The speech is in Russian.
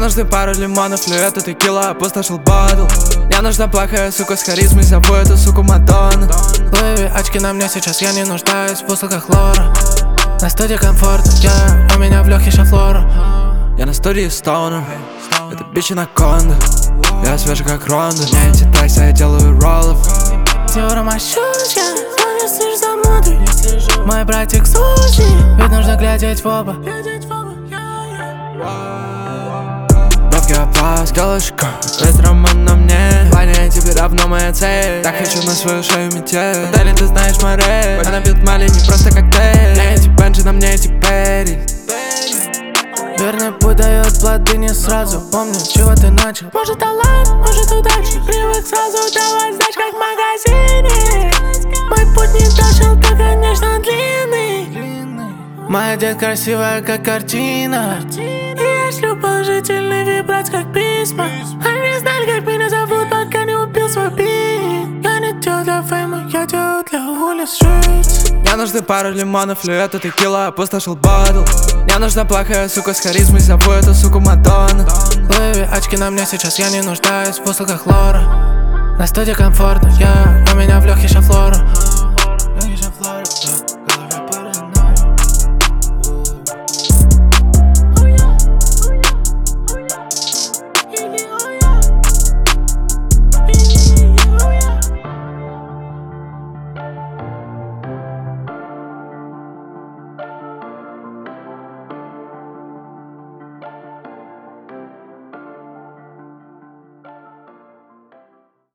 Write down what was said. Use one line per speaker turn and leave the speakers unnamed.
нужны пару лимонов, лью эту текила, опустошил батл. Мне нужна плохая сука с харизмой, зову эту суку Мадонна.
Лови очки на мне сейчас, я не нуждаюсь в услугах лора. На студии комфортно, у меня в легких шафлора.
Я на студии Стоунер, это бичи на кондо. Я свежий как Ронда, не эти тайсы, я делаю роллов.
Диора мощусь, я не слежу за модой. Мой братик суши, ведь нужно глядеть в оба.
Бабки опас, голышка, ретроман на мне. Ваня, тебе равно моя цель. Так хочу на свою шею метель. Далее ты знаешь море. Она бьет мали не просто коктейль. Не эти бенджи, на мне эти Перри.
Верный путь дает плоды не сразу. Помню, чего ты начал. Может талант, может удача. Привык сразу давать сдачь, как в магазине. Мой путь не дошел, то, конечно, длинный. Моя дед красивая, как картина. И я шлю положительный вибрат, как письма. Они знали, как меня зовут, пока не убил свой бит. Я не делал для фейма, я делал для улиц жить.
Мне нужны пару лимонов, лью эту текила, опустошил батл. Мне нужна плохая сука с харизмой, зову эту суку Мадонна.
Лови очки на мне сейчас, я не нуждаюсь в услугах лора. На студии комфортно, у меня в легких шафлора.